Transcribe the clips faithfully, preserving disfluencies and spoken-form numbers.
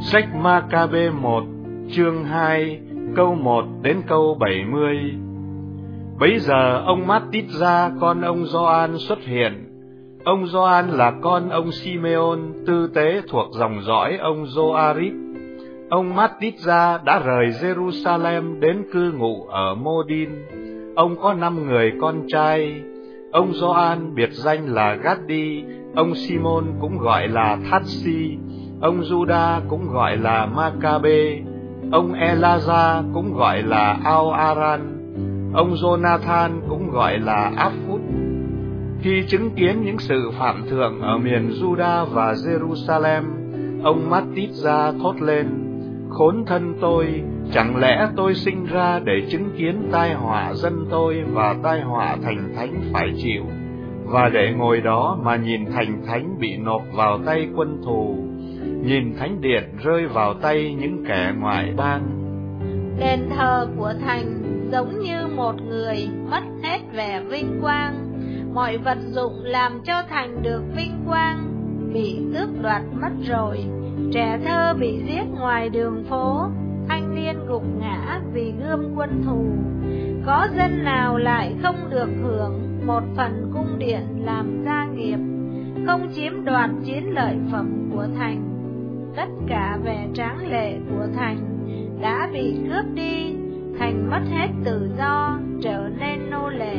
Sách Ma-ca-bê một, chương hai, câu một đến câu bảy mươi. Bấy giờ ông Mát-tít-gia con ông Gioan xuất hiện. Ông Gioan là con ông Simeon, tư tế thuộc dòng dõi ông Gioarip. Ông Mát-tít-gia đã rời Jerusalem đến cư ngụ ở Mô-đin. Ông có năm người con trai. Ông Gioan biệt danh là Gad-đi, ông Simon cũng gọi là Thát-si, ông Giuđa cũng gọi là Ma-ca-bê, ông Ela-gia cũng gọi là Ao-aran, ông Jonathan cũng gọi là Áp-phút. Khi chứng kiến những sự phạm thượng ở miền Giuđa và Jerusalem, ông Mát-tít-gia thốt lên: khốn thân tôi, chẳng lẽ tôi sinh ra để chứng kiến tai họa dân tôi và tai họa thành thánh phải chịu, và để ngồi đó mà nhìn thành thánh bị nộp vào tay quân thù, nhìn thánh điện rơi vào tay những kẻ ngoại bang. Đền thờ của thành giống như một người mất hết vẻ vinh quang, mọi vật dụng làm cho thành được vinh quang bị tước đoạt mất rồi. Trẻ thơ bị giết ngoài đường phố, thanh niên gục ngã vì gươm quân thù. Có dân nào lại không được hưởng một phần cung điện làm gia nghiệp, không chiếm đoạt chiến lợi phẩm của thành. Tất cả vẻ tráng lệ của thành đã bị cướp đi, thành mất hết tự do, trở nên nô lệ.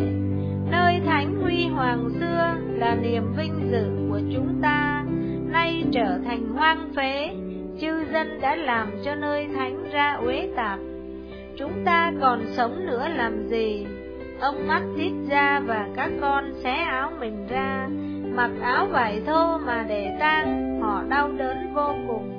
Nơi thánh huy hoàng xưa là niềm vinh dự của chúng ta, nay trở thành hoang phế, chư dân đã làm cho nơi thánh ra uế tạp. Chúng ta còn sống nữa làm gì? Ông Mát-tít-gia và các con xé áo mình ra, mặc áo vải thô mà để tang, họ đau đớn vô cùng.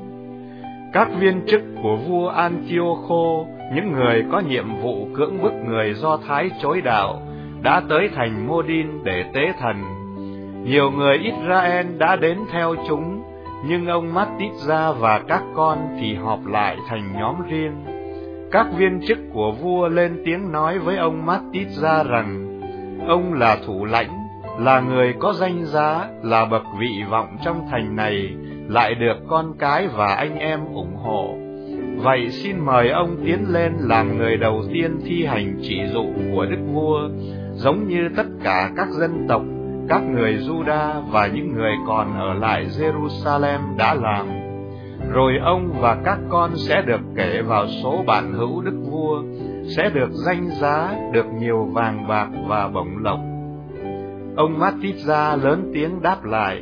Các viên chức của vua Antioco, những người có nhiệm vụ cưỡng bức người Do Thái chối đạo, đã tới thành Mô-đin để tế thần. Nhiều người Israel đã đến theo chúng, nhưng ông Mát-tít-gia và các con thì họp lại thành nhóm riêng. Các viên chức của vua lên tiếng nói với ông Mát-tít-gia rằng ông là thủ lãnh, là người có danh giá, là bậc vị vọng trong thành này, lại được con cái và anh em ủng hộ. Vậy xin mời ông tiến lên làm người đầu tiên thi hành chỉ dụ của đức vua, giống như tất cả các dân tộc, các người Giuđa và những người còn ở lại Jerusalem đã làm. Rồi ông và các con sẽ được kể vào số bạn hữu đức vua, sẽ được danh giá, được nhiều vàng bạc và bổng lộc. Ông Mát-tít-gia lớn tiếng đáp lại: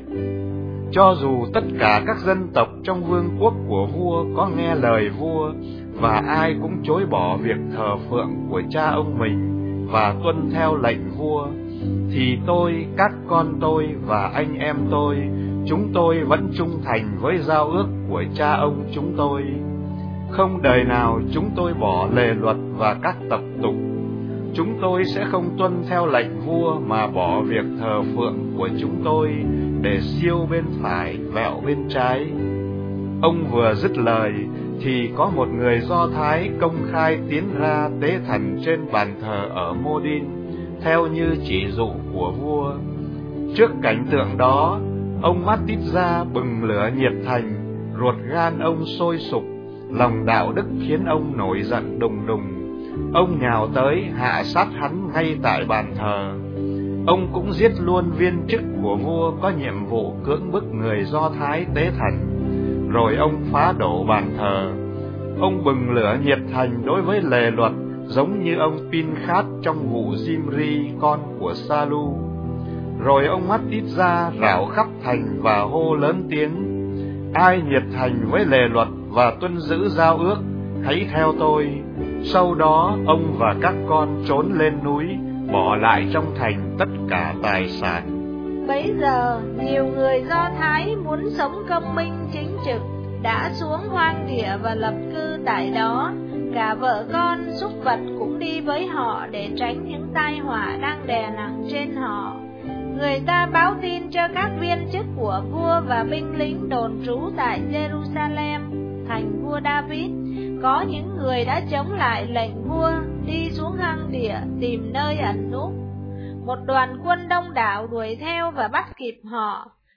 cho dù tất cả các dân tộc trong vương quốc của vua có nghe lời vua, và ai cũng chối bỏ việc thờ phượng của cha ông mình và tuân theo lệnh vua, thì tôi, các con tôi và anh em tôi, chúng tôi vẫn trung thành với giao ước của cha ông chúng tôi. Không đời nào chúng tôi bỏ lề luật và các tập tục. Chúng tôi sẽ không tuân theo lệnh vua mà bỏ việc thờ phượng của chúng tôi để siêu bên phải, vẹo bên trái. Ông vừa dứt lời thì có một người Do Thái công khai tiến ra tế thần trên bàn thờ ở Mô-đin, theo như chỉ dụ của vua. Trước cảnh tượng đó, ông Mát-tít-gia bừng lửa nhiệt thành, ruột gan ông sôi sục, lòng đạo đức khiến ông nổi giận đùng đùng. Ông nhào tới hạ sát hắn ngay tại bàn thờ. Ông cũng giết luôn viên chức của vua có nhiệm vụ cưỡng bức người Do Thái tế thần. Rồi ông phá đổ bàn thờ. Ông bừng lửa nhiệt thành đối với lề luật, giống như ông Pin-khát trong vụ Zimri con của Sa-lu. Rồi ông Mát-tít-gia rảo khắp thành và hô lớn tiếng: ai nhiệt thành với lề luật và tuân giữ giao ước, hãy theo tôi. Sau đó ông và các con trốn lên núi, bỏ lại trong thành tất cả tài sản. Bấy giờ nhiều người Do Thái muốn sống công minh chính trực đã xuống hoang địa và lập cư tại đó. Cả vợ con, súc vật cũng đi với họ để tránh những tai họa đang đè nặng trên họ. Người ta báo tin cho các viên chức của vua và binh lính đồn trú tại Jerusalem, thành vua David. Có những người đã chống lại lệnh vua, đi xuống hang địa tìm nơi ẩn núp. Một đoàn quân đông đảo đuổi theo và bắt kịp họ.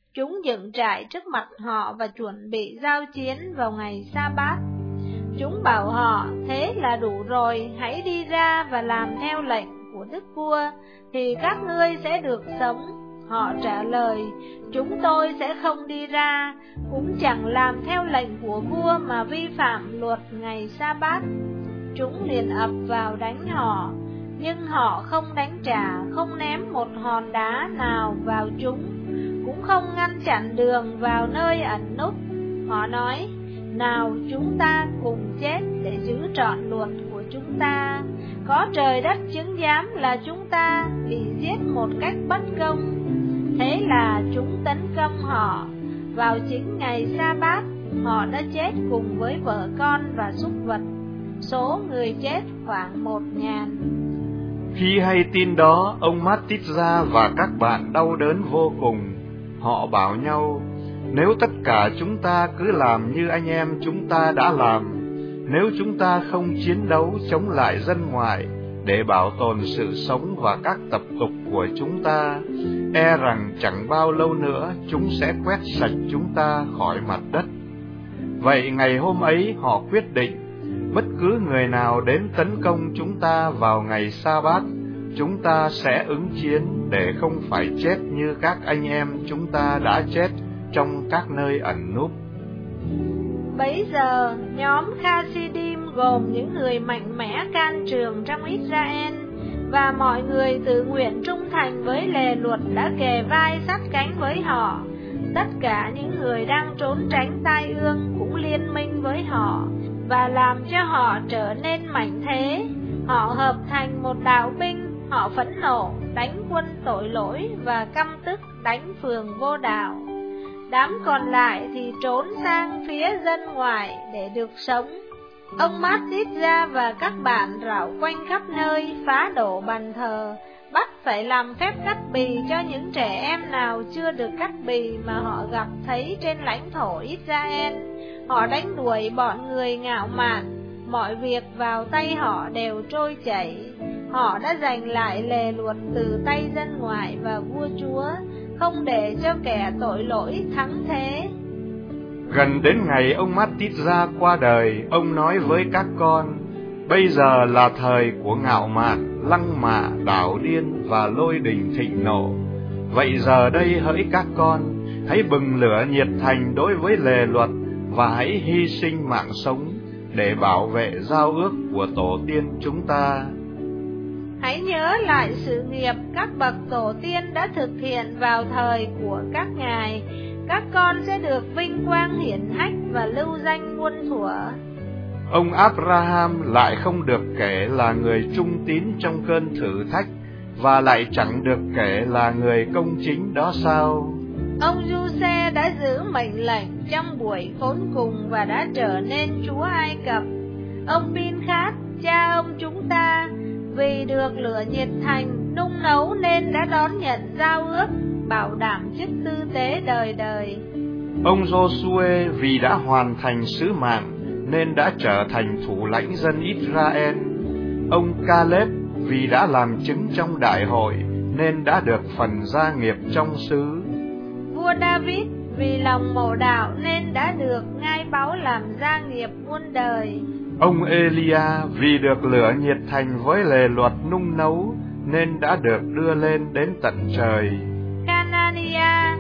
chúng dựng trại trước mặt họ và chuẩn bị giao chiến vào ngày Sa-bát. Chúng bảo họ, thế là đủ rồi, hãy đi ra và làm theo lệnh của đức vua, thì các ngươi sẽ được sống. Họ trả lời, chúng tôi sẽ không đi ra, cũng chẳng làm theo lệnh của vua mà vi phạm luật ngày Sa-bát. Chúng liền ập vào đánh họ, nhưng họ không đánh trả, không ném một hòn đá nào vào chúng, cũng không ngăn chặn đường vào nơi ẩn núp. Họ nói, nào chúng ta cùng chết để giữ trọn luật của chúng ta. Có trời đất chứng giám là chúng ta bị giết một cách bất công. Thế là chúng tấn công họ. Vào chính ngày Sa-bát, họ đã chết cùng với vợ con và súc vật. Số người chết khoảng một ngàn. Khi hay tin đó, ông Mát-tít-gia và các bạn đau đớn vô cùng. Họ bảo nhau, nếu tất cả chúng ta cứ làm như anh em chúng ta đã làm, nếu chúng ta không chiến đấu chống lại dân ngoại để bảo tồn sự sống và các tập tục của chúng ta, e rằng chẳng bao lâu nữa chúng sẽ quét sạch chúng ta khỏi mặt đất. Vậy ngày hôm ấy họ quyết định, bất cứ người nào đến tấn công chúng ta vào ngày Sa-bát, chúng ta sẽ ứng chiến để không phải chết như các anh em chúng ta đã chết trong các nơi ẩn núp. Bấy giờ, nhóm Khasidim gồm những người mạnh mẽ can trường trong Israel và mọi người tự nguyện trung thành với lề luật đã kề vai sát cánh với họ. Tất cả những người đang trốn tránh tai ương cũng liên minh với họ và làm cho họ trở nên mạnh thế. Họ hợp thành một đạo binh, họ phẫn nộ, đánh quân tội lỗi và căm tức đánh phường vô đạo. Đám còn lại thì trốn sang phía dân ngoại để được sống. Ông Mát-tít-gia và các bạn rảo quanh khắp nơi, phá đổ bàn thờ, bắt phải làm phép cắt bì cho những trẻ em nào chưa được cắt bì mà họ gặp thấy trên lãnh thổ Israel. Họ đánh đuổi bọn người ngạo mạn, mọi việc vào tay họ đều trôi chảy. Họ đã giành lại lề luật từ tay dân ngoại và vua chúa, không để cho kẻ tội lỗi thắng thế. Gần đến ngày ông Mát-tít-gia qua đời, ông nói với các con, bây giờ là thời của ngạo mạn, lăng mạ, đảo điên và lôi đình thịnh nộ. Vậy giờ đây hỡi các con, hãy bừng lửa nhiệt thành đối với lề luật và hãy hy sinh mạng sống để bảo vệ giao ước của tổ tiên chúng ta. Hãy nhớ lại sự nghiệp các bậc tổ tiên đã thực hiện vào thời của các ngài. Các con sẽ được vinh quang hiển hách và lưu danh muôn thuở. Ông Abraham lại không được kể là người trung tín trong cơn thử thách, và lại chẳng được kể là người công chính đó sao? Ông Giuse đã giữ mệnh lệnh trong buổi khốn cùng và đã trở nên chúa Ai Cập. Ông Phinehas, cha ông chúng ta, vì được lửa nhiệt thành nung nấu nên đã đón nhận giao ước, bảo đảm chức tư tế đời đời. Ông Giô-suê vì đã hoàn thành sứ mạng nên đã trở thành thủ lãnh dân Israel. Ông Caleb vì đã làm chứng trong đại hội nên đã được phần gia nghiệp trong xứ. Vua David vì lòng mộ đạo nên đã được ngai báu làm gia nghiệp muôn đời. Ông Elia vì được lửa nhiệt thành với lề luật nung nấu nên đã được đưa lên đến tận trời. Canania,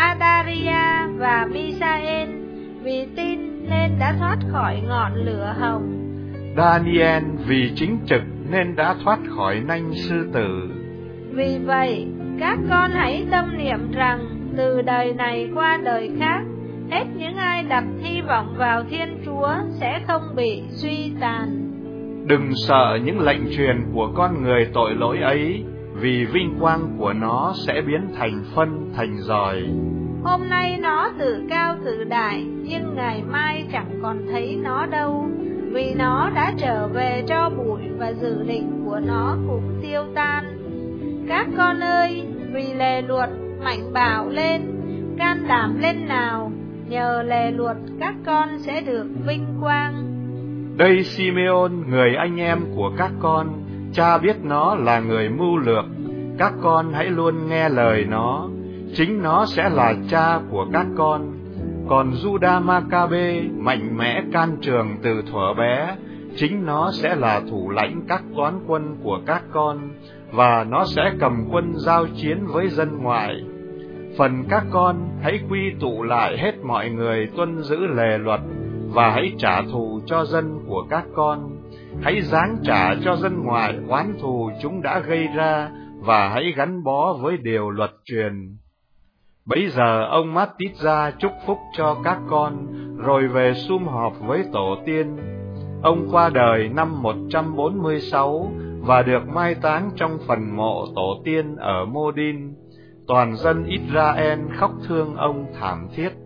Adaria và Misael vì tin nên đã thoát khỏi ngọn lửa hồng. Daniel vì chính trực nên đã thoát khỏi nanh sư tử. Vì vậy, các con hãy tâm niệm rằng từ đời này qua đời khác, hết những ai đặt hy vọng vào Thiên Chúa sẽ không bị suy tàn. Đừng sợ những lệnh truyền của con người tội lỗi ấy, vì vinh quang của nó sẽ biến thành phân thành giỏi. Hôm nay nó tự cao tự đại, nhưng ngày mai chẳng còn thấy nó đâu, vì nó đã trở về tro bụi và dự định của nó cũng tiêu tan. Các con ơi, vì lề luật mạnh bạo lên, can đảm lên nào, nhờ lề luật các con sẽ được vinh quang. Đây Simeon, người anh em của các con, cha biết nó là người mưu lược, các con hãy luôn nghe lời nó. chính nó sẽ là cha của các con. Còn Juda Maccabe mạnh mẽ can trường từ thuở bé, chính nó sẽ là thủ lãnh các toán quân của các con, và nó sẽ cầm quân giao chiến với dân ngoại. Phần các con, hãy quy tụ lại hết mọi người tuân giữ lề luật, và hãy trả thù cho dân của các con. Hãy giáng trả cho dân ngoại oán thù chúng đã gây ra, và hãy gắn bó với điều luật truyền. Bấy giờ ông Mát-tít-gia chúc phúc cho các con, rồi về sum họp với tổ tiên. Ông qua đời năm một trăm bốn mươi sáu và được mai táng trong phần mộ tổ tiên ở Mô-đin. Toàn dân Israel khóc thương ông thảm thiết.